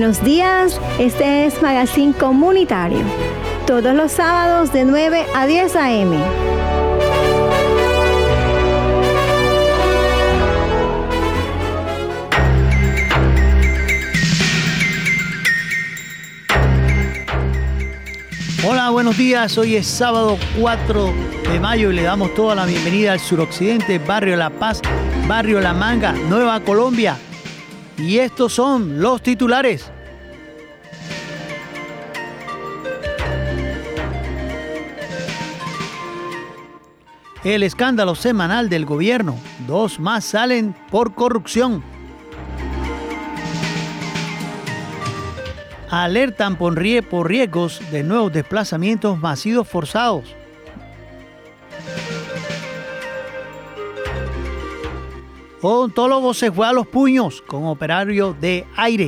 Buenos días, este es Magazine Comunitario, todos los sábados de 9 a 10 a.m. Hola, buenos días. Hoy es sábado 4 de mayo y le damos toda la bienvenida al suroccidente, barrio La Paz, barrio La Manga, Nueva Colombia. Y estos son los titulares. El escándalo semanal del gobierno. 2 más salen por corrupción. Alertan por riesgos de nuevos desplazamientos masivos forzados. Odontólogo se fue a los puños con operario de aire.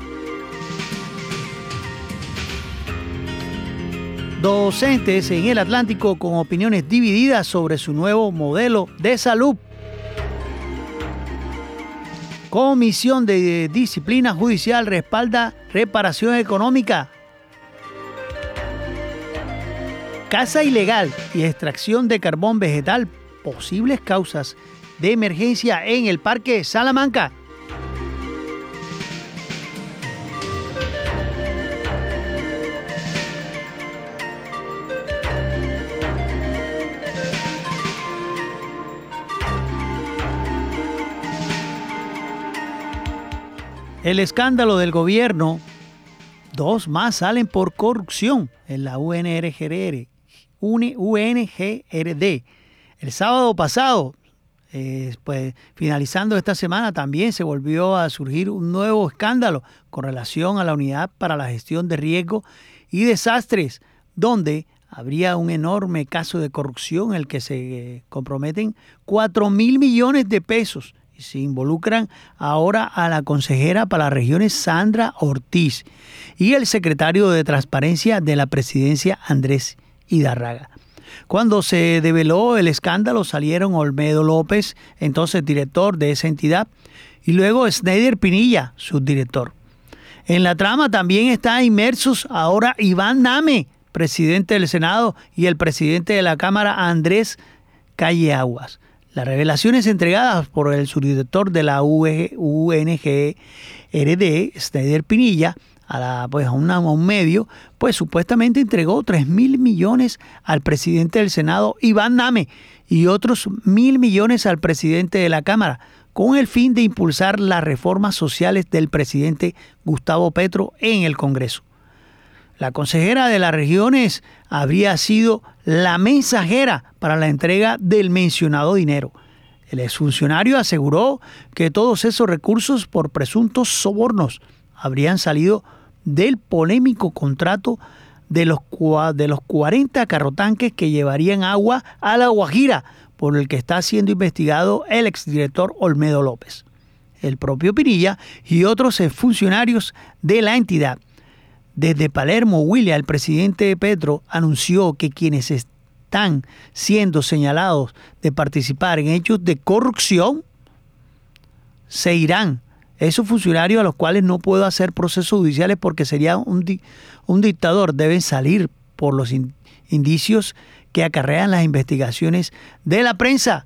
Docentes en el Atlántico con opiniones divididas sobre su nuevo modelo de salud. Comisión de Disciplina Judicial respalda reparación económica. Caza ilegal y extracción de carbón vegetal, posibles causas de emergencia en el Parque Salamanca. El escándalo del gobierno. 2 más salen por corrupción en la UNGRD. El sábado pasado, pues, finalizando esta semana, también se volvió a surgir un nuevo escándalo con relación a la Unidad para la Gestión de Riesgos y Desastres, donde habría un enorme caso de corrupción en el que se comprometen 4.000 millones de pesos. Se involucran ahora a la consejera para las regiones Sandra Ortiz y el secretario de Transparencia de la Presidencia Andrés Hidárraga. Cuando se develó el escándalo salieron Olmedo López, entonces director de esa entidad, y luego Sneider Pinilla, subdirector. En la trama también están inmersos ahora Iván Name, presidente del Senado, y el presidente de la Cámara, Andrés Calleaguas. Las revelaciones entregadas por el subdirector de la UNGRD, Sneider Pinilla, a un medio, pues supuestamente entregó 3.000 millones al presidente del Senado, Iván Name, y otros 1.000 millones al presidente de la Cámara, con el fin de impulsar las reformas sociales del presidente Gustavo Petro en el Congreso. La consejera de las regiones habría sido la mensajera para la entrega del mencionado dinero. El exfuncionario aseguró que todos esos recursos por presuntos sobornos habrían salido del polémico contrato de los 40 carrotanques que llevarían agua a La Guajira, por el que está siendo investigado el exdirector Olmedo López, el propio Pinilla y otros funcionarios de la entidad. Desde Palermo, Huila, el presidente Petro anunció que quienes están siendo señalados de participar en hechos de corrupción se irán. Esos funcionarios a los cuales no puedo hacer procesos judiciales porque sería un dictador, deben salir por los indicios que acarrean las investigaciones de la prensa.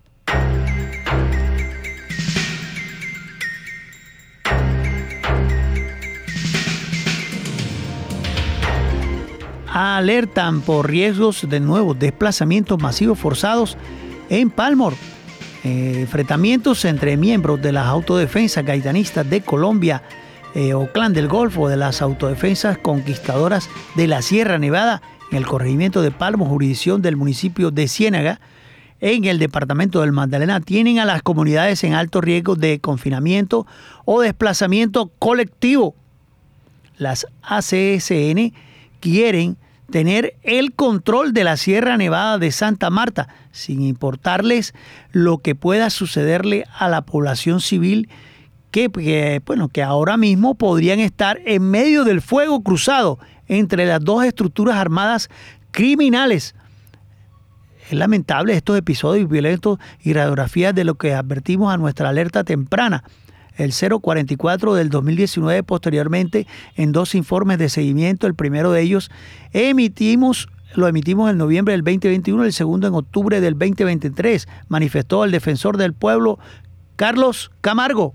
Alertan por riesgos de nuevos desplazamientos masivos forzados en Palmor. Enfrentamientos entre miembros de las autodefensas gaitanistas de Colombia o Clan del Golfo, de las autodefensas conquistadoras de la Sierra Nevada en el corregimiento de Palmor, jurisdicción del municipio de Ciénaga, en el departamento del Magdalena, tienen a las comunidades en alto riesgo de confinamiento o desplazamiento colectivo. Las ACSN quieren tener el control de la Sierra Nevada de Santa Marta, sin importarles lo que pueda sucederle a la población civil que ahora mismo podrían estar en medio del fuego cruzado entre las dos estructuras armadas criminales. Es lamentable estos episodios violentos y radiografías de lo que advertimos a nuestra alerta temprana. el 044 del 2019, posteriormente en 2 informes de seguimiento. El primero de ellos lo emitimos en noviembre del 2021, el segundo en octubre del 2023, manifestó el defensor del pueblo Carlos Camargo.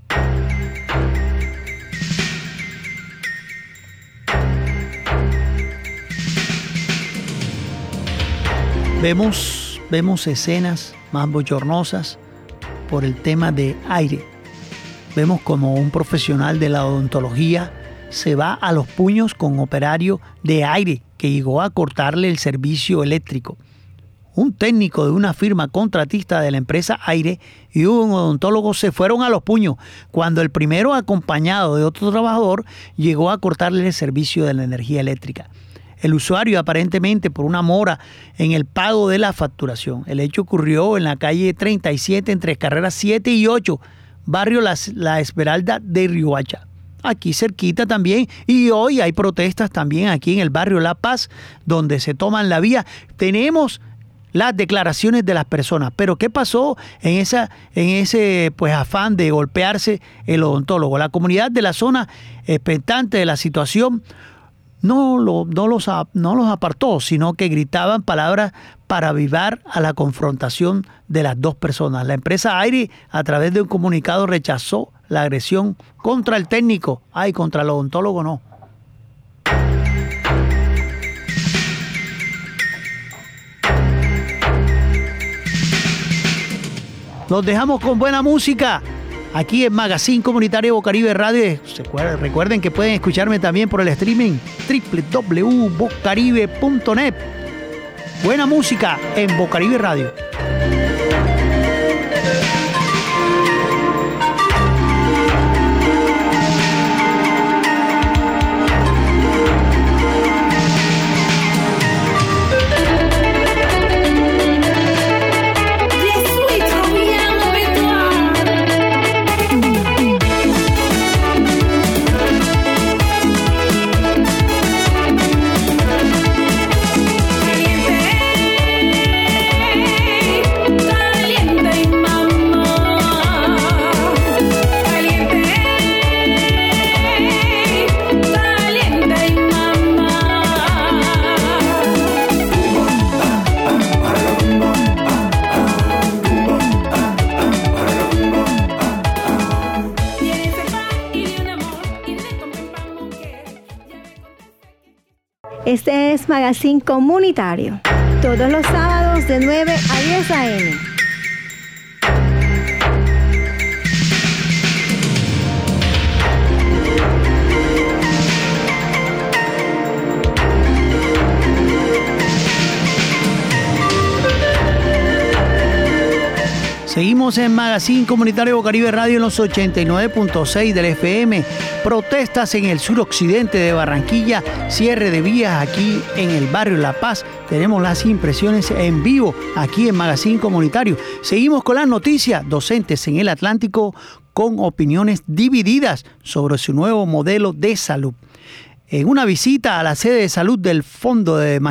Vemos escenas más bochornosas por el tema de aire. Vemos como un profesional de la odontología se va a los puños con operario de aire que llegó a cortarle el servicio eléctrico. Un técnico de una firma contratista de la empresa Aire y un odontólogo se fueron a los puños cuando el primero, acompañado de otro trabajador, llegó a cortarle el servicio de la energía eléctrica. El usuario, aparentemente por una mora en el pago de la facturación. El hecho ocurrió en la calle 37 entre carreras 7 y 8, barrio La Esmeralda de Riohacha. Aquí cerquita también, y hoy hay protestas también aquí en el barrio La Paz, donde se toman la vía. Tenemos las declaraciones de las personas, pero ¿qué pasó en ese afán de golpearse el odontólogo? La comunidad de la zona, expectante de la situación, no los apartó, sino que gritaban palabras para avivar a la confrontación de las dos personas. La empresa Aire, a través de un comunicado, rechazó la agresión contra el técnico. Contra el odontólogo no. Los dejamos con buena música aquí en Magazine Comunitario Bocaribe Radio. Recuerden que pueden escucharme también por el streaming www.bocaribe.net. Buena música en Bocaribe Radio. Este es Magazine Comunitario, todos los sábados de 9 a 10 a.m. Seguimos en Magazine Comunitario Bocaribe Radio en los 89.6 del FM. Protestas en el suroccidente de Barranquilla, cierre de vías aquí en el barrio La Paz. Tenemos las impresiones en vivo aquí en Magazine Comunitario. Seguimos con las noticias. Docentes en el Atlántico con opiniones divididas sobre su nuevo modelo de salud. En una visita a la sede de salud del Fondo del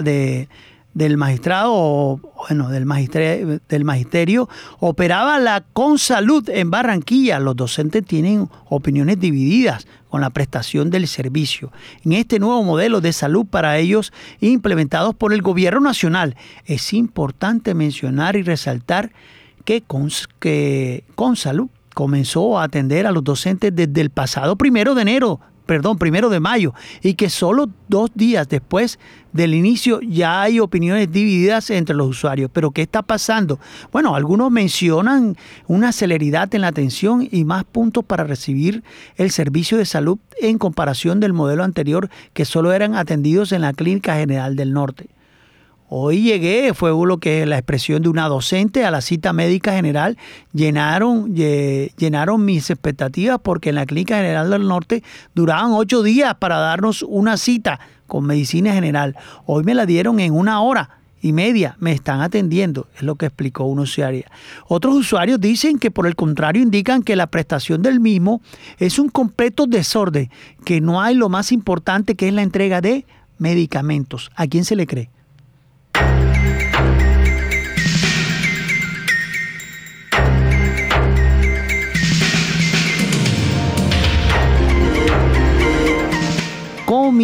Magisterio, operaba la Consalud en Barranquilla. Los docentes tienen opiniones divididas con la prestación del servicio. En este nuevo modelo de salud para ellos, implementados por el gobierno nacional, es importante mencionar y resaltar que Consalud comenzó a atender a los docentes desde el pasado 1 de mayo, y que solo 2 días después del inicio ya hay opiniones divididas entre los usuarios. ¿Pero qué está pasando? Bueno, algunos mencionan una celeridad en la atención y más puntos para recibir el servicio de salud en comparación del modelo anterior, que solo eran atendidos en la Clínica General del Norte. Hoy llegué, fue la expresión de una docente a la cita médica general. Llenaron mis expectativas, porque en la Clínica General del Norte duraban 8 días para darnos una cita con medicina general. Hoy me la dieron en 1 hora y media. Me están atendiendo, es lo que explicó una usuaria. Otros usuarios dicen que por el contrario indican que la prestación del mismo es un completo desorden, que no hay lo más importante, que es la entrega de medicamentos. ¿A quién se le cree?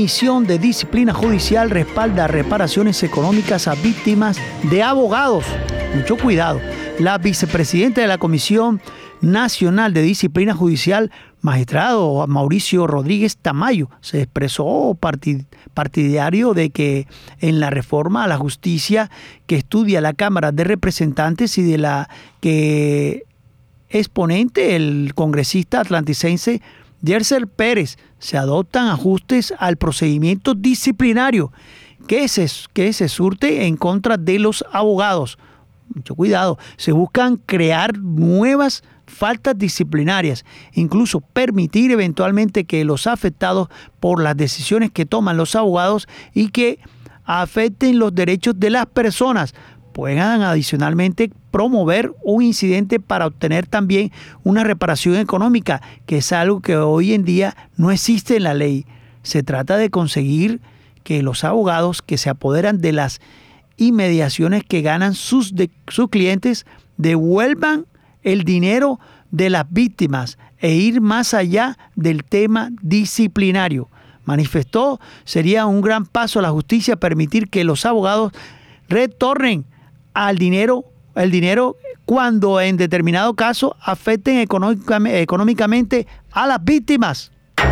Comisión de Disciplina Judicial respalda reparaciones económicas a víctimas de abogados. Mucho cuidado. La vicepresidenta de la Comisión Nacional de Disciplina Judicial, magistrado Mauricio Rodríguez Tamayo, se expresó partidario de que en la reforma a la justicia que estudia la Cámara de Representantes y de la que es ponente el congresista atlanticense Yerser Pérez, se adoptan ajustes al procedimiento disciplinario que se surte en contra de los abogados. Mucho cuidado, se buscan crear nuevas faltas disciplinarias, incluso permitir eventualmente que los afectados por las decisiones que toman los abogados y que afecten los derechos de las personas puedan adicionalmente promover un incidente para obtener también una reparación económica, que es algo que hoy en día no existe en la ley. Se trata de conseguir que los abogados que se apoderan de las inmediaciones que ganan sus clientes devuelvan el dinero de las víctimas e ir más allá del tema disciplinario. Manifestó, sería un gran paso a la justicia permitir que los abogados retornen el dinero cuando en determinado caso afecten económicamente a las víctimas.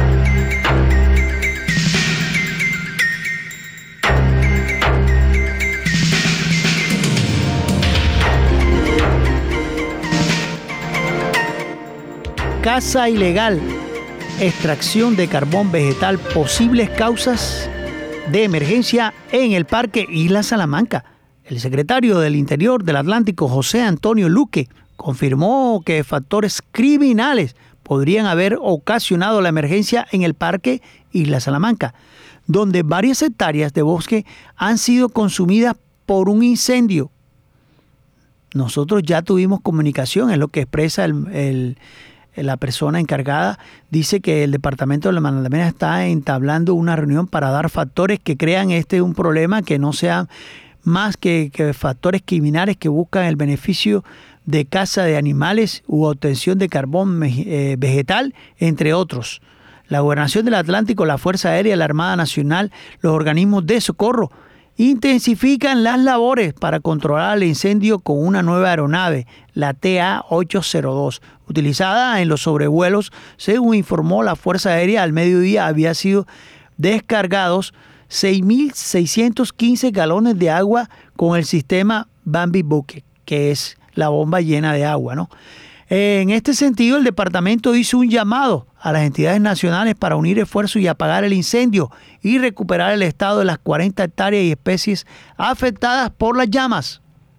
Caza ilegal, extracción de carbón vegetal, posibles causas de emergencia en el Parque Isla Salamanca. El secretario del Interior del Atlántico, José Antonio Luque, confirmó que factores criminales podrían haber ocasionado la emergencia en el Parque Isla Salamanca, donde varias hectáreas de bosque han sido consumidas por un incendio. Nosotros ya tuvimos comunicación, es lo que expresa la persona encargada. Dice que el departamento de la Magdalena está entablando una reunión para dar factores que crean un problema, que no sean más que factores criminales que buscan el beneficio de caza de animales u obtención de carbón vegetal, entre otros. La Gobernación del Atlántico, la Fuerza Aérea, la Armada Nacional, los organismos de socorro intensifican las labores para controlar el incendio con una nueva aeronave, la TA-802, utilizada en los sobrevuelos. Según informó la Fuerza Aérea, al mediodía había sido descargados 6.615 galones de agua con el sistema Bambi Bucket, que es la bomba llena de agua, ¿no? En este sentido, el departamento hizo un llamado a las entidades nacionales para unir esfuerzos y apagar el incendio y recuperar el estado de las 40 hectáreas y especies afectadas por las llamas.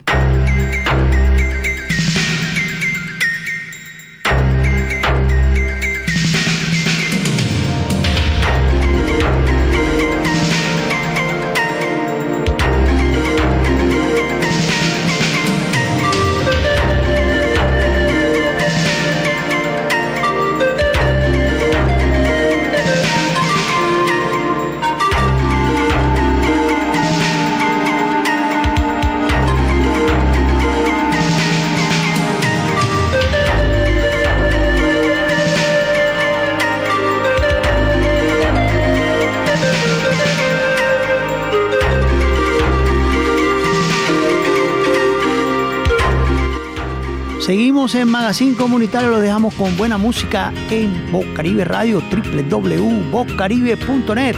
Seguimos en Magazine Comunitario, lo dejamos con buena música en Voz Caribe Radio, www.vozcaribe.net.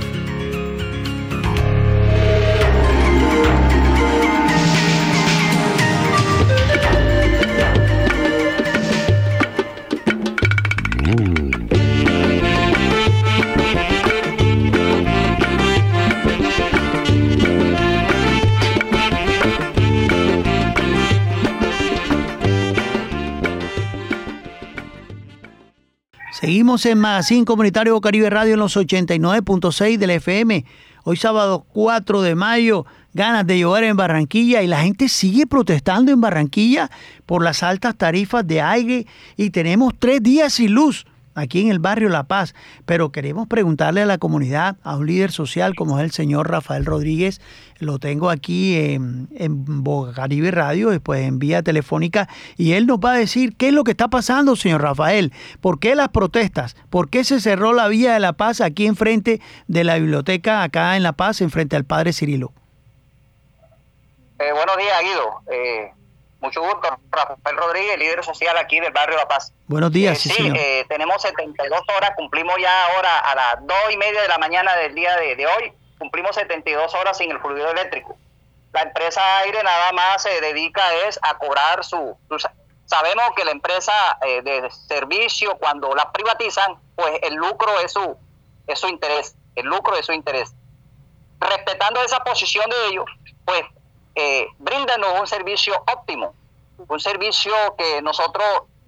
Seguimos en Magazine Comunitario Caribe Radio en los 89.6 del FM. Hoy sábado 4 de mayo, ganas de llover en Barranquilla y la gente sigue protestando en Barranquilla por las altas tarifas de aire y tenemos 3 días sin luz. aquí en el barrio La Paz, pero queremos preguntarle a la comunidad, a un líder social como es el señor Rafael Rodríguez, lo tengo aquí en Bocaribe Radio, después en vía telefónica, y él nos va a decir qué es lo que está pasando, señor Rafael, por qué las protestas, por qué se cerró la vía de La Paz aquí enfrente de la biblioteca, acá en La Paz, enfrente al padre Cirilo. Buenos días, Guido. Mucho gusto, Rafael Rodríguez, líder social aquí del barrio La Paz. Buenos días, sí, señor. Tenemos 72 horas, cumplimos ya ahora a las 2:30 de la mañana del día de hoy, cumplimos 72 horas sin el fluido eléctrico. La empresa Aire nada más se dedica a cobrar sabemos que la empresa de servicio, cuando la privatizan, pues el lucro es su interés, el lucro es su interés. Respetando esa posición de ellos, pues bríndanos un servicio óptimo, un servicio que nosotros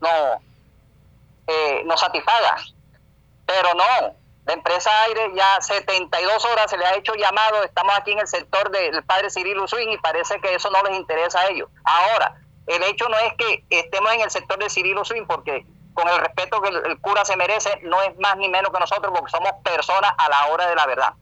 nos satisfaga, pero no, la empresa Aire ya 72 horas se le ha hecho llamado, estamos aquí en el sector del padre Cirilo Swing y parece que eso no les interesa a ellos. Ahora, el hecho no es que estemos en el sector de Cirilo Swing, porque con el respeto que el cura se merece, no es más ni menos que nosotros, porque somos personas a la hora de la verdad,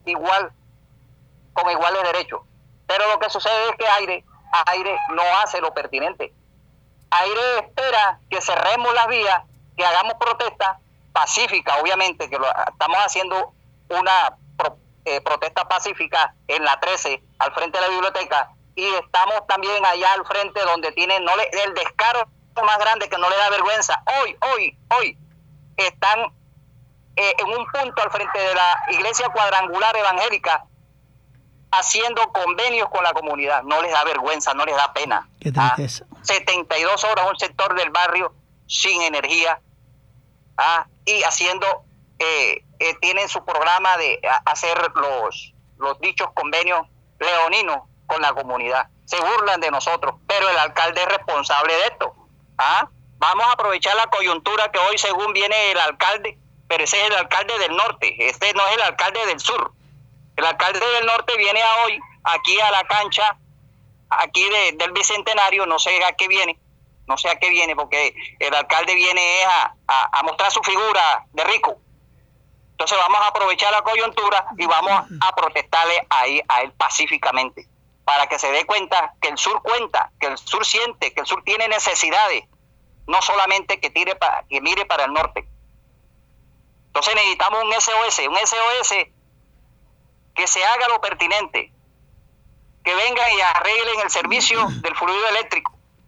con iguales derechos. Pero lo que sucede es que Aire no hace lo pertinente. Aire espera que cerremos las vías, que hagamos protesta pacífica, obviamente, que estamos haciendo una protesta pacífica en la 13, al frente de la biblioteca, y estamos también allá al frente donde tienen el descaro más grande, que no le da vergüenza. Hoy están en un punto al frente de la iglesia cuadrangular evangélica, haciendo convenios con la comunidad. No les da vergüenza, no les da pena. Qué tristeza. 72 horas un sector del barrio sin energía, y haciendo, tienen su programa de hacer los dichos convenios leoninos con la comunidad. Se burlan de nosotros, pero el alcalde es responsable de esto. Vamos a aprovechar la coyuntura que hoy según viene el alcalde, pero ese es el alcalde del norte, este no es el alcalde del sur. El alcalde del norte viene hoy aquí a la cancha, aquí del Bicentenario, no sé a qué viene, porque el alcalde viene a mostrar su figura de rico. Entonces vamos a aprovechar la coyuntura y vamos a protestarle ahí a él pacíficamente, para que se dé cuenta que el sur cuenta, que el sur siente, que el sur tiene necesidades, no solamente que mire para el norte. Entonces necesitamos un SOS que se haga lo pertinente, que vengan y arreglen el servicio del fluido eléctrico.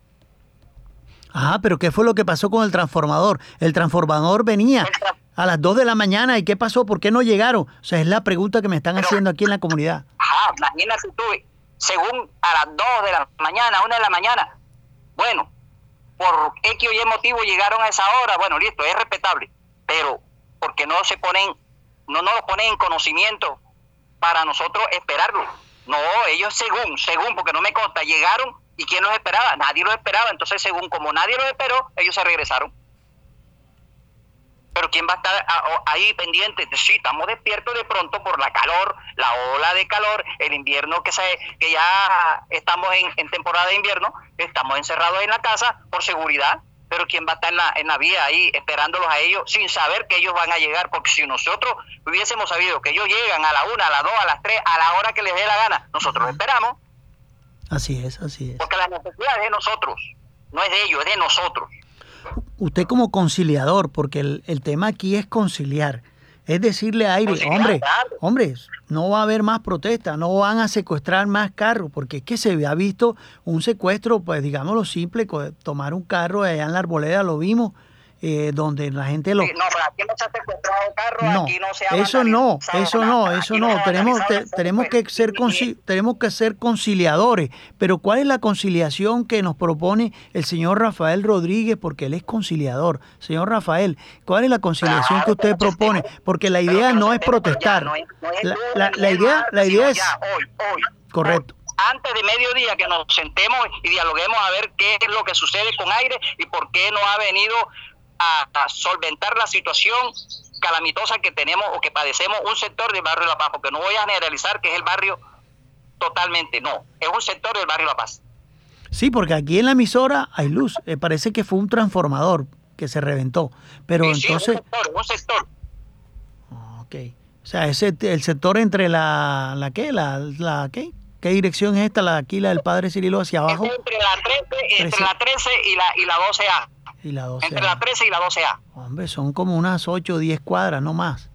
Pero ¿qué fue lo que pasó con el transformador? El transformador venía a las 2 de la mañana, ¿y qué pasó? ¿Por qué no llegaron? O sea, es la pregunta que me están haciendo aquí en la comunidad. Imagínate tú, según a las 2 de la mañana, 1 de la mañana, bueno, por X o Y motivo llegaron a esa hora, bueno, listo, es respetable, pero porque no nos ponen en conocimiento para nosotros esperarlo. No, ellos según, porque no me consta, llegaron, ¿y quién los esperaba? Nadie los esperaba. Entonces, como nadie los esperó, ellos se regresaron. Pero ¿quién va a estar ahí pendiente? Sí, estamos despiertos de pronto por la calor, la ola de calor, el invierno que ya estamos en temporada de invierno, estamos encerrados en la casa por seguridad. Pero ¿quién va a estar en la vía ahí esperándolos a ellos sin saber que ellos van a llegar? Porque si nosotros hubiésemos sabido que ellos llegan a la 1, a las 2, a las 3, a la hora que les dé la gana, nosotros esperamos. Así es. Porque la necesidad es de nosotros, no es de ellos, es de nosotros. Usted como conciliador, porque el tema aquí es conciliar, es decirle a Aire, hombre, no va a haber más protestas, no van a secuestrar más carros, porque es que se ha visto un secuestro, pues digámoslo simple, tomar un carro allá en la Arboleda, lo vimos, donde la gente lo... Sí, no, pero aquí no se ha secuestrado carros, no, aquí no se ha eso no, tenemos que ser conciliadores, pero ¿cuál es la conciliación que nos propone el señor Rafael Rodríguez? Porque él es conciliador. Señor Rafael, ¿cuál es la conciliación que usted propone? Porque la idea no es protestar. La idea es... Hoy. Correcto. Antes de mediodía que nos sentemos y dialoguemos a ver qué es lo que sucede con Aire y por qué no ha venido a solventar la situación calamitosa que tenemos o que padecemos un sector del barrio La Paz, porque no voy a generalizar que es el barrio totalmente, no, es un sector del barrio La Paz. Sí, porque aquí en la emisora hay luz, parece que fue un transformador, que se reventó. Pero sí, entonces... un sector. Ok. O sea, el sector entre la ¿qué? ¿Qué? ¿Qué dirección es esta? La del Padre Cirilo hacia abajo. Entre la 13 y la 12A. Y la 12A. Entre la 13 y la 12A. Hombre, son como unas 8 o 10 cuadras, no más.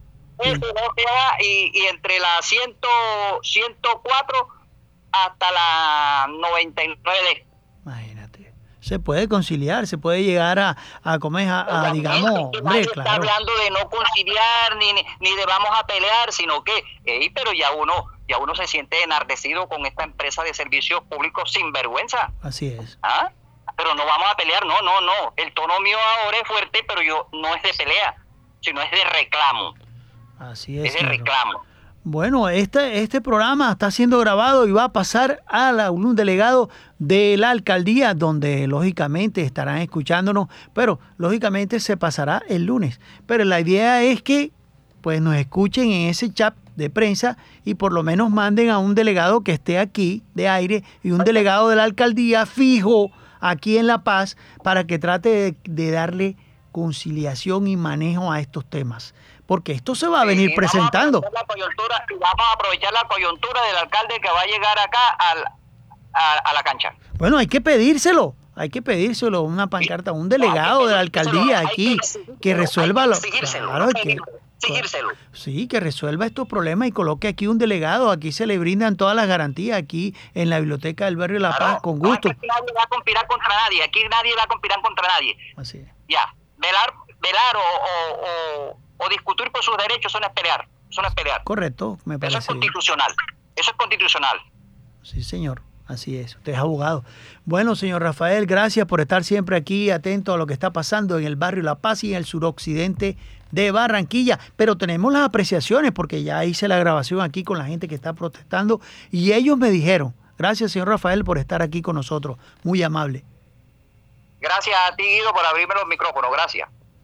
Y entre la 104 hasta la 99D. Imagínate. Se puede conciliar, se puede llegar a comer, digamos, hombre, nadie claro. está hablando de no conciliar ni de vamos a pelear, sino que, pero ya uno se siente enardecido con esta empresa de servicios públicos sin vergüenza. Así es. ¿Ah? Pero no vamos a pelear, no. El tono mío ahora es fuerte, pero yo no es de pelea, sino es de reclamo. Así es. Es de reclamo. Bueno, este programa está siendo grabado y va a pasar a un delegado de la alcaldía, donde lógicamente estarán escuchándonos, pero lógicamente se pasará el lunes. Pero la idea es que pues nos escuchen en ese chat de prensa y por lo menos manden a un delegado que esté aquí de aire y un delegado de la alcaldía fijo aquí en La Paz para que trate de darle conciliación y manejo a estos temas. Porque esto se va a venir presentando. Vamos a aprovechar la coyuntura del alcalde que va a llegar acá a la cancha. Bueno, hay que pedírselo, una pancarta, un delegado de la alcaldía aquí que resuelva los... Exigírselo. Sí, que resuelva estos problemas y coloque aquí un delegado. Aquí se le brindan todas las garantías aquí en la biblioteca del barrio La Paz, con gusto. Aquí nadie va a conspirar contra nadie. Así es. Ya, velar o discutir por sus derechos, eso no es pelear. Correcto, me parece. Eso es constitucional. Sí, señor. Así es, usted es abogado. Bueno, señor Rafael, gracias por estar siempre aquí atento a lo que está pasando en el barrio La Paz y en el suroccidente de Barranquilla. Pero tenemos las apreciaciones porque ya hice la grabación aquí con la gente que está protestando y ellos me dijeron, gracias, señor Rafael, por estar aquí con nosotros. Muy amable. Gracias a ti, Guido, por abrirme los micrófonos. Gracias.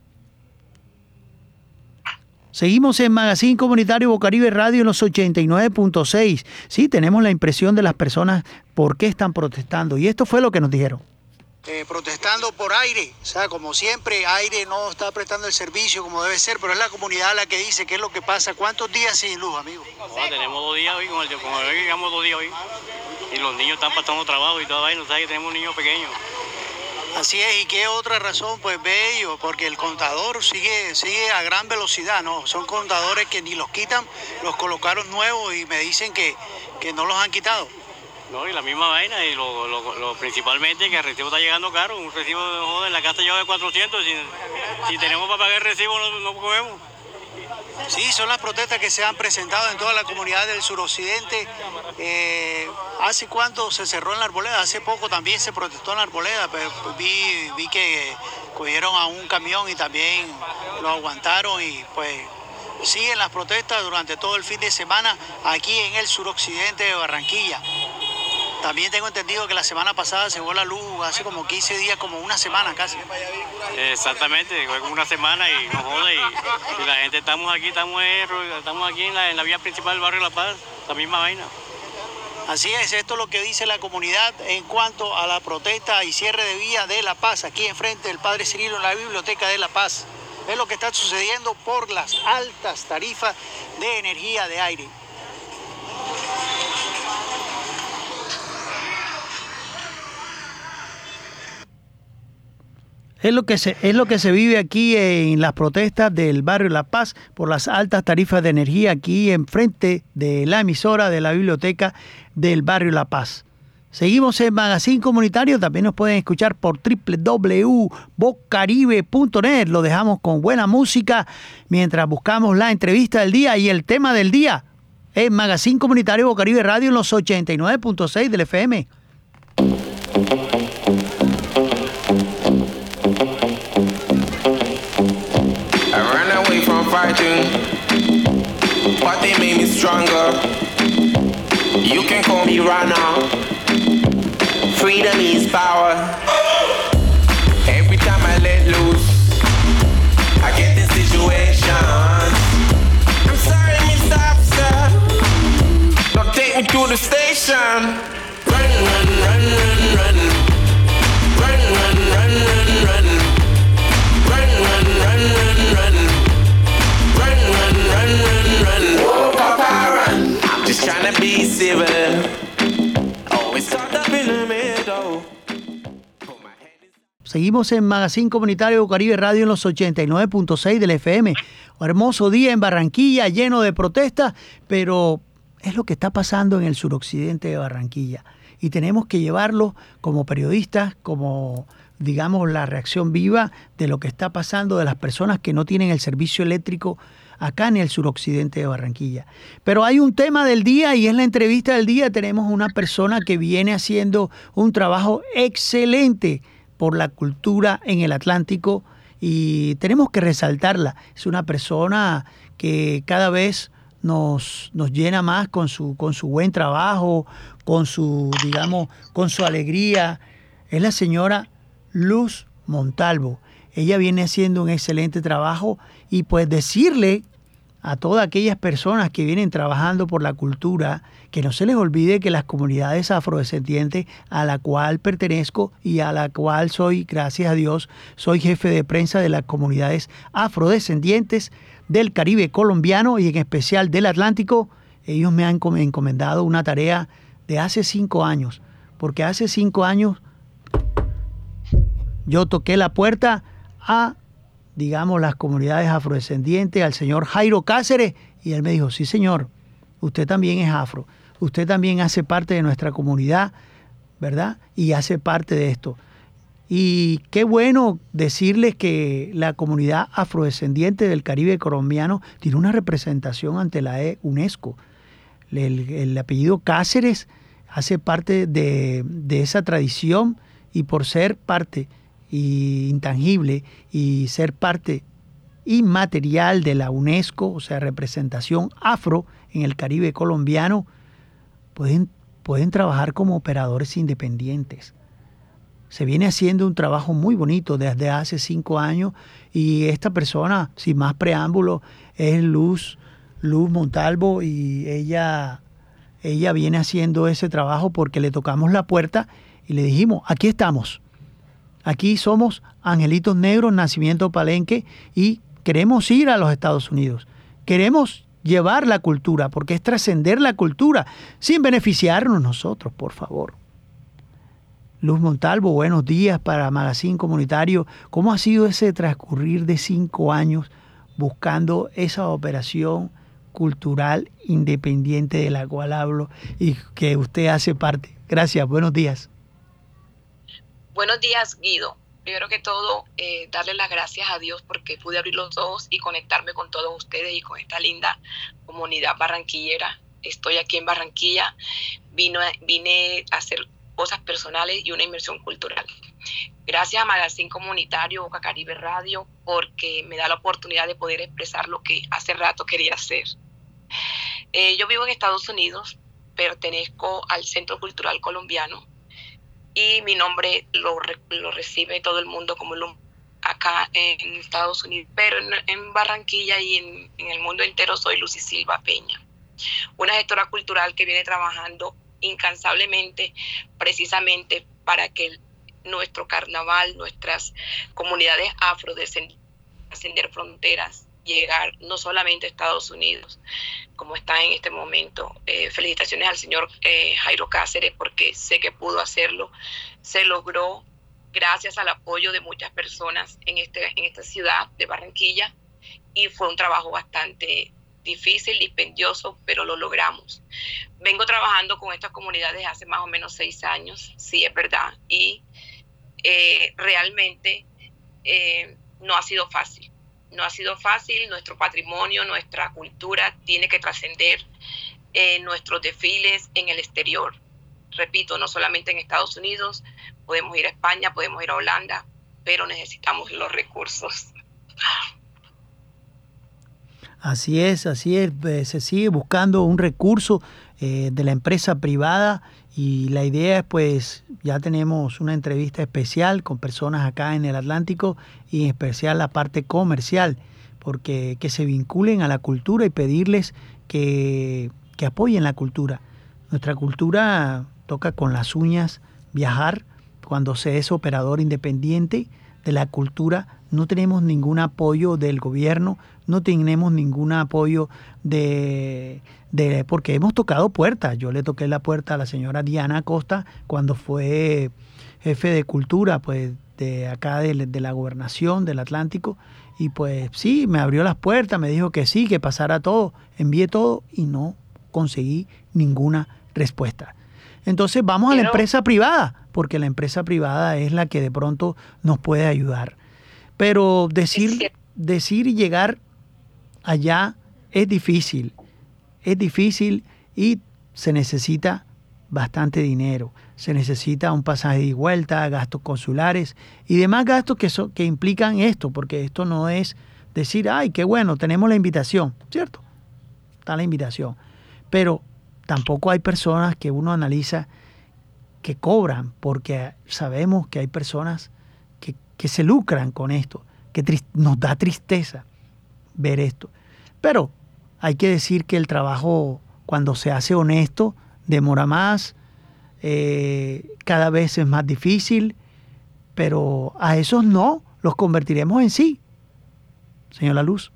Seguimos en Magazine Comunitario Bocaribe Radio en los 89.6. Sí, tenemos la impresión de las personas por qué están protestando. Y esto fue lo que nos dijeron. Protestando por aire. O sea, como siempre, aire no está prestando el servicio como debe ser, pero es la comunidad la que dice qué es lo que pasa. ¿Cuántos días sin luz, amigo? Tenemos 2 días hoy, como llegamos 2 días hoy. Y los niños están pasando trabajo y toda vaina. ¿Sabes que tenemos niños pequeños? Así es, ¿y qué otra razón? Pues bello, porque el contador sigue a gran velocidad, ¿no? Son contadores que ni los quitan, los colocaron nuevos y me dicen que no los han quitado. No, y la misma vaina, y lo principalmente que el recibo está llegando caro. Un recibo en la casa lleva de 400, si tenemos para pagar el recibo no comemos. Sí, son las protestas que se han presentado en toda la comunidad del suroccidente. ¿Hace cuánto se cerró en la Arboleda? Hace poco también se protestó en la Arboleda, pero vi que cogieron a un camión y también lo aguantaron y pues siguen las protestas durante todo el fin de semana aquí en el suroccidente de Barranquilla. También tengo entendido que la semana pasada se fue la luz hace como 15 días, como una semana casi. Exactamente, fue como una semana y nos jode y la gente estamos aquí en la vía principal del barrio La Paz, la misma vaina. Así es, esto es lo que dice la comunidad en cuanto a la protesta y cierre de vía de La Paz, aquí enfrente del Padre Cirilo en la biblioteca de La Paz. Es lo que está sucediendo por las altas tarifas de energía de aire. Es lo que se vive aquí en las protestas del barrio La Paz por las altas tarifas de energía aquí enfrente de la emisora de la biblioteca del barrio La Paz. Seguimos en Magazine Comunitario, también nos pueden escuchar por www.bocaribe.net. Lo dejamos con buena música mientras buscamos la entrevista del día y el tema del día en Magazine Comunitario Bocaribe Radio en los 89.6 del FM. Fighting, but they made me stronger. You can call me runner. Freedom is power. Every time I let loose, I get in situations. I'm sorry, Mr. Officer. Now take me to the station. Run, run, run, run, run. Run, run, run, run, run. Seguimos en Magazine Comunitario Caribe Radio en los 89.6 del FM. Un hermoso día en Barranquilla, lleno de protestas, pero es lo que está pasando en el suroccidente de Barranquilla. Y tenemos que llevarlo como periodistas, como, digamos, la reacción viva de lo que está pasando, de las personas que no tienen el servicio eléctrico acá en el suroccidente de Barranquilla. Pero hay un tema del día y es la entrevista del día. Tenemos una persona que viene haciendo un trabajo excelente por la cultura en el Atlántico y tenemos que resaltarla. Es una persona que cada vez nos llena más con su buen trabajo, con su, digamos, con su alegría. Es la señora Luz Montalvo. Ella viene haciendo un excelente trabajo y pues decirle a todas aquellas personas que vienen trabajando por la cultura que no se les olvide que las comunidades afrodescendientes a la cual pertenezco y a la cual soy, gracias a Dios, soy jefe de prensa de las comunidades afrodescendientes del Caribe colombiano y en especial del Atlántico, ellos me han encomendado una tarea de hace 5 años, porque hace 5 años yo toqué la puerta a, digamos, las comunidades afrodescendientes, al señor Jairo Cáceres, y él me dijo, sí señor, usted también es afro, usted también hace parte de nuestra comunidad, ¿verdad? Y hace parte de esto. Y qué bueno decirles que la comunidad afrodescendiente del Caribe colombiano tiene una representación ante la UNESCO. El apellido Cáceres hace parte de esa tradición y por ser parte intangible y ser parte inmaterial de la UNESCO, o sea, representación afro en el Caribe colombiano, pueden trabajar como operadores independientes. Se viene haciendo un trabajo muy bonito desde hace 5 años y esta persona, sin más preámbulo, es Luz Montalvo y ella viene haciendo ese trabajo porque le tocamos la puerta y le dijimos, aquí estamos. Aquí somos Angelitos Negros, Nacimiento Palenque y queremos ir a los Estados Unidos. Queremos llevar la cultura porque es trascender la cultura sin beneficiarnos nosotros, por favor. Luz Montalvo, buenos días para Magazine Comunitario. ¿Cómo ha sido ese transcurrir de 5 años buscando esa operación cultural independiente de la cual hablo y que usted hace parte? Gracias, buenos días. Buenos días, Guido. Primero que todo, darle las gracias a Dios porque pude abrir los ojos y conectarme con todos ustedes y con esta linda comunidad barranquillera. Estoy aquí en Barranquilla, vine a hacer cosas personales y una inmersión cultural. Gracias a Magazine Comunitario, Boca Caribe Radio, porque me da la oportunidad de poder expresar lo que hace rato quería hacer. Yo vivo en Estados Unidos, pertenezco al Centro Cultural Colombiano y mi nombre lo recibe todo el mundo como acá en Estados Unidos, pero en Barranquilla y en el mundo entero soy Lucy Silva Peña, una gestora cultural que viene trabajando incansablemente precisamente para que nuestro carnaval, nuestras comunidades afrodescendientes, ascender fronteras, llegar no solamente a Estados Unidos, como está en este momento. Felicitaciones al señor Jairo Cáceres porque sé que pudo hacerlo. Se logró gracias al apoyo de muchas personas en esta ciudad de Barranquilla y fue un trabajo bastante difícil, dispendioso, pero lo logramos. Vengo trabajando con estas comunidades hace más o menos 6 años, sí es verdad, y realmente no ha sido fácil. No ha sido fácil, nuestro patrimonio, nuestra cultura tiene que trascender nuestros desfiles en el exterior. Repito, no solamente en Estados Unidos, podemos ir a España, podemos ir a Holanda, pero necesitamos los recursos. Así es, se sigue buscando un recurso de la empresa privada y la idea es pues ya tenemos una entrevista especial con personas acá en el Atlántico y en especial la parte comercial, porque que se vinculen a la cultura y pedirles que apoyen la cultura. Nuestra cultura toca con las uñas viajar cuando se es operador independiente de la cultura. No tenemos ningún apoyo del gobierno, no tenemos ningún apoyo porque hemos tocado puertas. Yo le toqué la puerta a la señora Diana Acosta cuando fue jefe de cultura, pues de acá de la gobernación del Atlántico, y pues sí, me abrió las puertas, me dijo que sí, que pasara todo, envié todo y no conseguí ninguna respuesta. Entonces vamos a la empresa privada, porque la empresa privada es la que de pronto nos puede ayudar. Pero decir y llegar allá es difícil y se necesita bastante dinero. Se necesita un pasaje de ida y vuelta, gastos consulares y demás gastos que implican esto, porque esto no es decir, ay, qué bueno, tenemos la invitación, ¿cierto? Está la invitación. Pero tampoco hay personas que uno analiza que cobran, porque sabemos que hay personas que se lucran con esto, que nos da tristeza ver esto. Pero hay que decir que el trabajo, cuando se hace honesto, demora más, cada vez es más difícil, pero a esos no los convertiremos en sí. Señora Luz.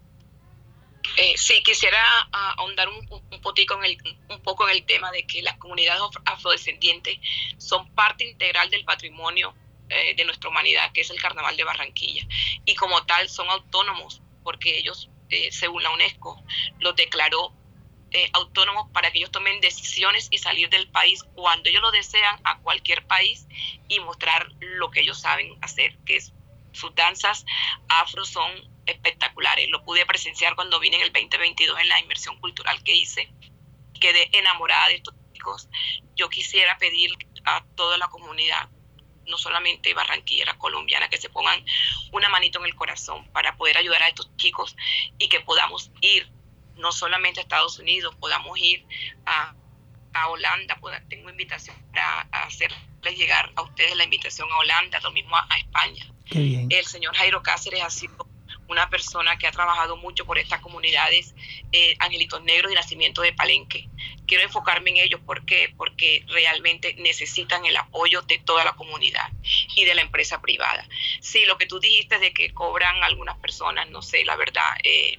Sí, quisiera ahondar un poco en el tema de que las comunidades afrodescendientes son parte integral del patrimonio de nuestra humanidad, que es el Carnaval de Barranquilla, y como tal son autónomos, porque ellos, según la UNESCO, los declaró autónomos para que ellos tomen decisiones y salir del país cuando ellos lo desean a cualquier país y mostrar lo que ellos saben hacer, que es sus danzas afro son espectaculares. Lo pude presenciar cuando vine en el 2022 en la inmersión cultural que hice. Quedé enamorada de estos chicos. Yo quisiera pedir a toda la comunidad, no solamente barranquillera, colombiana, que se pongan una manito en el corazón para poder ayudar a estos chicos y que podamos ir no solamente a Estados Unidos, podamos ir a Holanda. Tengo invitación para hacerles llegar a ustedes la invitación a Holanda, lo mismo a España. Qué bien. El señor Jairo Cáceres ha sido una persona que ha trabajado mucho por estas comunidades, Angelitos Negros y Nacimiento de Palenque. Quiero enfocarme en ellos porque realmente necesitan el apoyo de toda la comunidad y de la empresa privada. Sí, lo que tú dijiste de que cobran algunas personas, no sé, la verdad,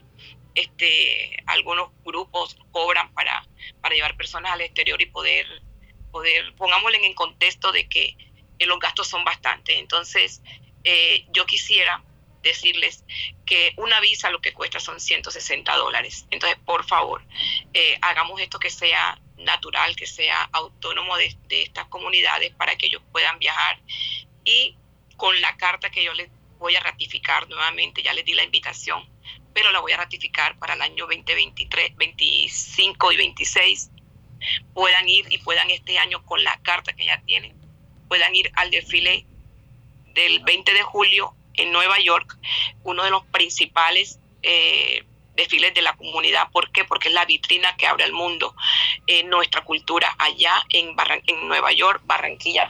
algunos grupos cobran para llevar personas al exterior y poder pongámosle en contexto de que los gastos son bastantes. Entonces, yo quisiera decirles que una visa lo que cuesta son $160. Entonces, por favor, hagamos esto que sea natural, que sea autónomo de estas comunidades para que ellos puedan viajar. Y con la carta que yo les voy a ratificar nuevamente, ya les di la invitación, pero la voy a ratificar para el año 2023, 25 y 26, puedan ir y puedan este año con la carta que ya tienen, puedan ir al desfile del 20 de julio en Nueva York, uno de los principales desfiles de la comunidad. ¿Por qué? Porque es la vitrina que abre al mundo nuestra cultura allá en Nueva York. Barranquilla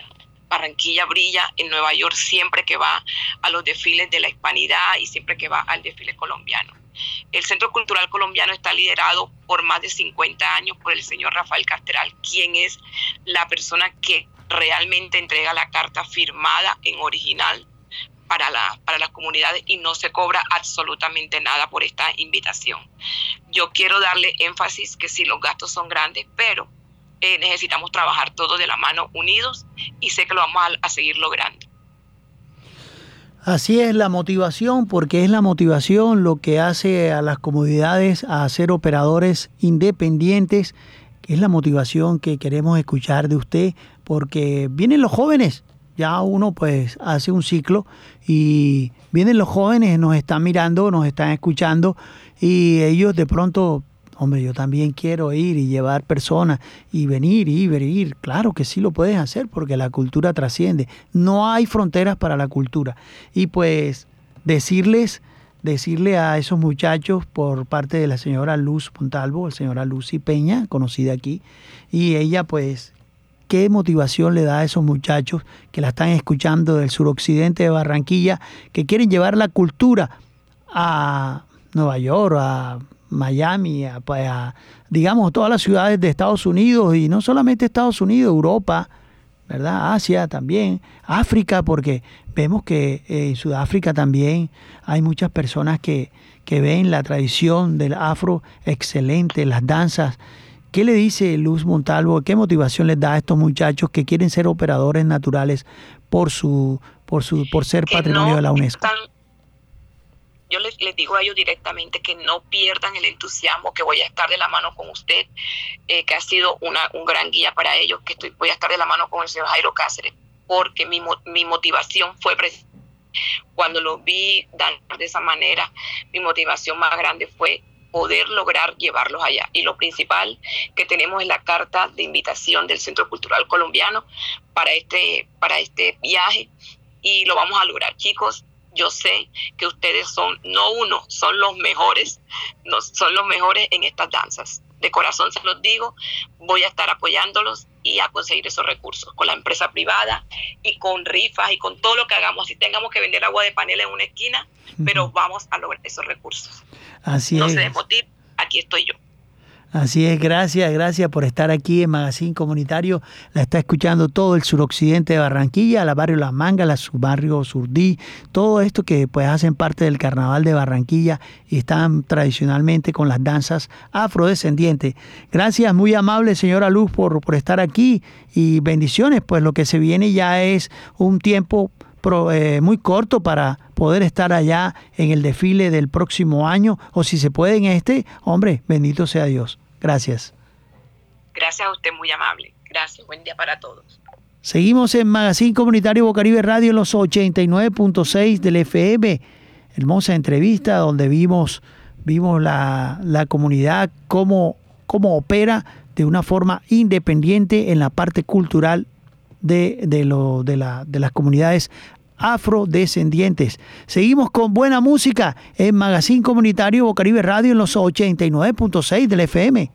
brilla en Nueva York siempre que va a los desfiles de la hispanidad y siempre que va al desfile colombiano. El Centro Cultural Colombiano está liderado por más de 50 años por el señor Rafael Casteral, quien es la persona que realmente entrega la carta firmada en original para las comunidades y no se cobra absolutamente nada por esta invitación. Yo quiero darle énfasis que sí, los gastos son grandes, pero necesitamos trabajar todos de la mano, unidos, y sé que lo vamos a seguir logrando. Así es la motivación, porque es la motivación lo que hace a las comunidades a ser operadores independientes, que es la motivación que queremos escuchar de usted, porque vienen los jóvenes. Ya uno pues hace un ciclo y vienen los jóvenes, nos están mirando, nos están escuchando y ellos de pronto, hombre, yo también quiero ir y llevar personas y venir y ir. Claro que sí lo puedes hacer porque la cultura trasciende. No hay fronteras para la cultura. Y pues decirle a esos muchachos por parte de la señora Luz Montalvo, la señora Lucy Peña, conocida aquí, y ella pues qué motivación le da a esos muchachos que la están escuchando del suroccidente de Barranquilla, que quieren llevar la cultura a Nueva York, a Miami, a digamos todas las ciudades de Estados Unidos, y no solamente Estados Unidos, Europa, ¿verdad? Asia también, África, porque vemos que en Sudáfrica también hay muchas personas que ven la tradición del afro excelente, las danzas. ¿Qué le dice Luz Montalvo? ¿Qué motivación les da a estos muchachos que quieren ser operadores naturales por su por ser patrimonio de la UNESCO. Yo les digo a ellos directamente que no pierdan el entusiasmo, que voy a estar de la mano con usted, que ha sido un gran guía para ellos, que voy a estar de la mano con el señor Jairo Cáceres, porque mi motivación fue cuando lo vi dar de esa manera, mi motivación más grande fue poder lograr llevarlos allá. Y lo principal que tenemos es la carta de invitación del Centro Cultural Colombiano para este viaje, y lo vamos a lograr, chicos. Yo sé que ustedes son los mejores en estas danzas. De corazón se los digo, voy a estar apoyándolos y a conseguir esos recursos con la empresa privada y con rifas y con todo lo que hagamos. Si tengamos que vender agua de panela en una esquina, pero vamos a lograr esos recursos. Así no es. se desmotiven, aquí estoy yo. Así es, gracias por estar aquí en Magazine Comunitario. La está escuchando todo el suroccidente de Barranquilla, el barrio Las Mangas, su barrio Surdí, todo esto que pues hacen parte del Carnaval de Barranquilla y están tradicionalmente con las danzas afrodescendientes. Gracias, muy amable señora Luz por estar aquí y bendiciones, pues lo que se viene ya es un tiempo muy corto para poder estar allá en el desfile del próximo año, o si se puede en hombre, bendito sea Dios. Gracias. Gracias a usted, muy amable. Gracias, buen día para todos. Seguimos en Magazine Comunitario Bocaribe Radio en los 89.6 del FM. Hermosa entrevista donde vimos la comunidad cómo opera de una forma independiente en la parte cultural de las comunidades afrodescendientes. Seguimos con buena música en Magazine Comunitario Bocaribe Radio en los 89.6 del FM.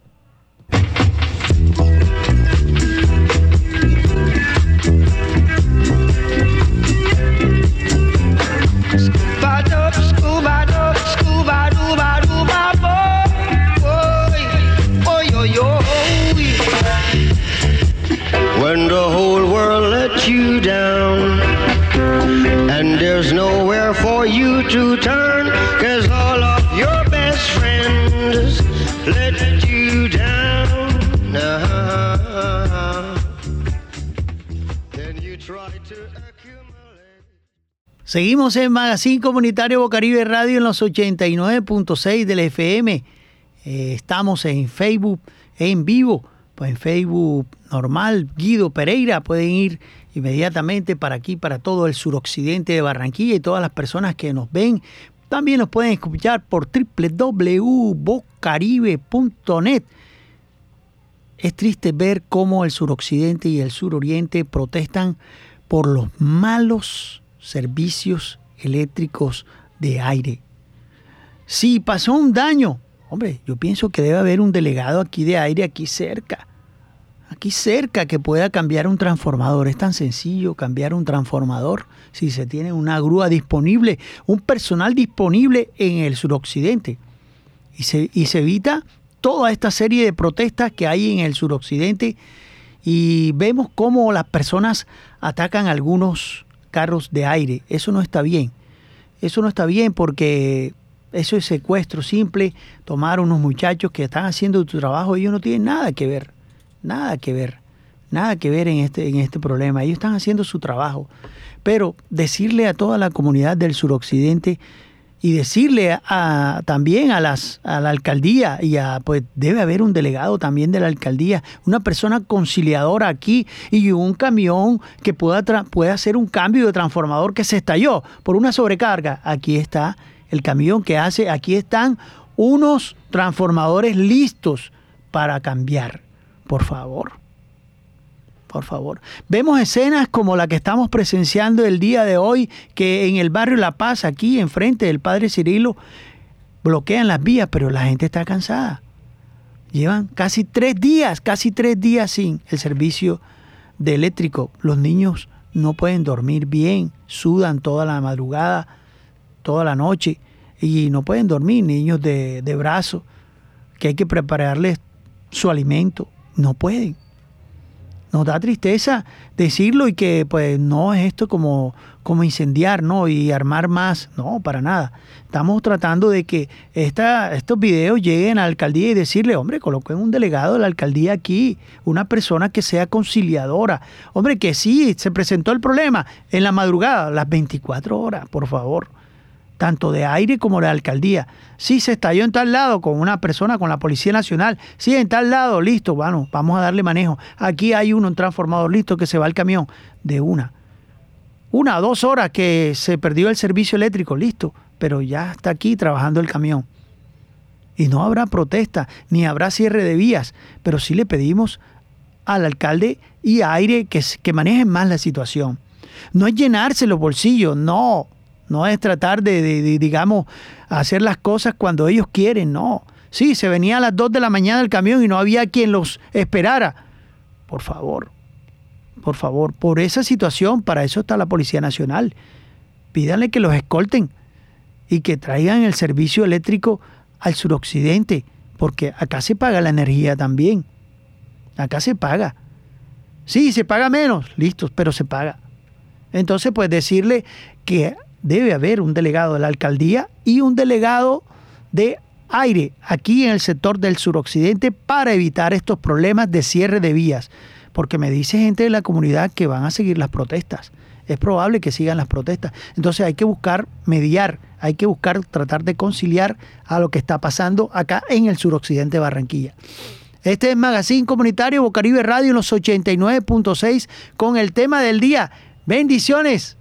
When the whole world let you down and there's nowhere for you to turn, 'cause all of your best friends let you down. Then you try to accumulate. Seguimos en Magazine Comunitario Bocaribe Radio en los 89.6 del FM. Estamos en Facebook en vivo. Pues en Facebook normal, Guido Pereira, pueden ir inmediatamente para aquí, para todo el suroccidente de Barranquilla, y todas las personas que nos ven también nos pueden escuchar por www.bocaribe.net. Es triste ver cómo el suroccidente y el suroriente protestan por los malos servicios eléctricos de aire. Si pasó un daño, hombre, yo pienso que debe haber un delegado aquí de aire aquí cerca, que pueda cambiar un transformador. Es tan sencillo cambiar un transformador si se tiene una grúa disponible, un personal disponible en el suroccidente. Y se evita toda esta serie de protestas que hay en el suroccidente, y vemos cómo las personas atacan algunos carros de aire. Eso no está bien. Eso no está bien, porque eso es secuestro simple. Tomar unos muchachos que están haciendo tu trabajo, ellos no tienen nada que ver en este problema. Ellos están haciendo su trabajo. Pero decirle a toda la comunidad del suroccidente y decirle también a la alcaldía, pues debe haber un delegado también de la alcaldía, una persona conciliadora aquí, y un camión que pueda hacer un cambio de transformador que se estalló por una sobrecarga. Aquí está el camión que hace, aquí están unos transformadores listos para cambiar. Por favor. Vemos escenas como la que estamos presenciando el día de hoy, que en el barrio La Paz, aquí enfrente del Padre Cirilo, bloquean las vías, pero la gente está cansada. Llevan casi 3 días sin el servicio de eléctrico. Los niños no pueden dormir bien, sudan toda la madrugada, toda la noche, y no pueden dormir. Niños de brazo, que hay que prepararles su alimento, no pueden. Nos da tristeza decirlo, y que pues no es esto como como incendiar, ¿no? Y armar más. No, para nada. Estamos tratando de que estos videos lleguen a la alcaldía y decirle, hombre, coloquen un delegado de la alcaldía aquí, una persona que sea conciliadora. Hombre, que sí, se presentó el problema en la madrugada, las 24 horas, por favor. Tanto de aire como de alcaldía. Sí, se estalló en tal lado con una persona, con la Policía Nacional. Sí, en tal lado, listo, bueno, vamos a darle manejo. Aquí hay un transformador, listo, que se va el camión de 1 o 2 horas que se perdió el servicio eléctrico, listo, pero ya está aquí trabajando el camión. Y no habrá protesta, ni habrá cierre de vías, pero sí le pedimos al alcalde y a Aire que manejen más la situación. No es llenarse los bolsillos, no es tratar de, digamos, hacer las cosas cuando ellos quieren, no. Sí, se venía a las 2 de la mañana el camión y no había quien los esperara. Por favor, por esa situación, para eso está la Policía Nacional. Pídanle que los escolten y que traigan el servicio eléctrico al suroccidente, porque acá se paga la energía también. Acá se paga. Sí, se paga menos, listo, pero se paga. Entonces, pues decirle que debe haber un delegado de la alcaldía y un delegado de Aire aquí en el sector del suroccidente para evitar estos problemas de cierre de vías. Porque me dice gente de la comunidad que van a seguir las protestas. Es probable que sigan las protestas. Entonces hay que buscar mediar, hay que buscar tratar de conciliar a lo que está pasando acá en el suroccidente de Barranquilla. Este es Magazine Comunitario Bocaribe Radio en los 89.6 con el tema del día. Bendiciones.